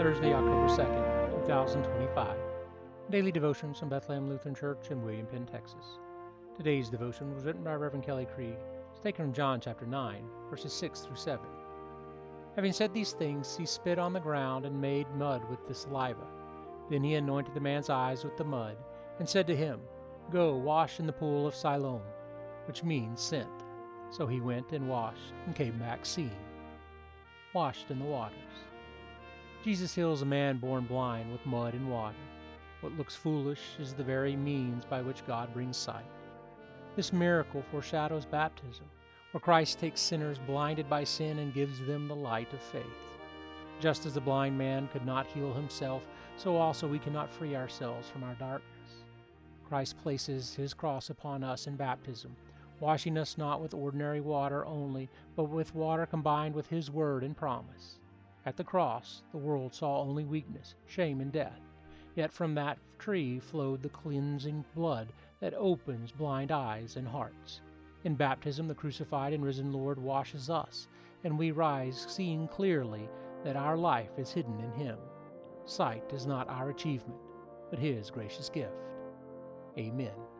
Thursday, October 2nd, 2025. Daily Devotions from Bethlehem Lutheran Church in William Penn, Texas. Today's devotion was written by Reverend Kelly Krieg. It's taken from John chapter 9, verses 6 through 7. Having said these things, he spit on the ground and made mud with the saliva. Then he anointed the man's eyes with the mud and said to him, "Go, wash in the pool of Siloam," which means sent. So he went and washed and came back seeing. Washed in the waters. Jesus heals a man born blind with mud and water. What looks foolish is the very means by which God brings sight. This miracle foreshadows baptism, where Christ takes sinners blinded by sin and gives them the light of faith. Just as the blind man could not heal himself, so also we cannot free ourselves from our darkness. Christ places his cross upon us in baptism, washing us not with ordinary water only, but with water combined with his word and promise. At the cross, the world saw only weakness, shame, and death. Yet from that tree flowed the cleansing blood that opens blind eyes and hearts. In baptism, the crucified and risen Lord washes us, and we rise seeing clearly that our life is hidden in him. Sight is not our achievement, but his gracious gift. Amen.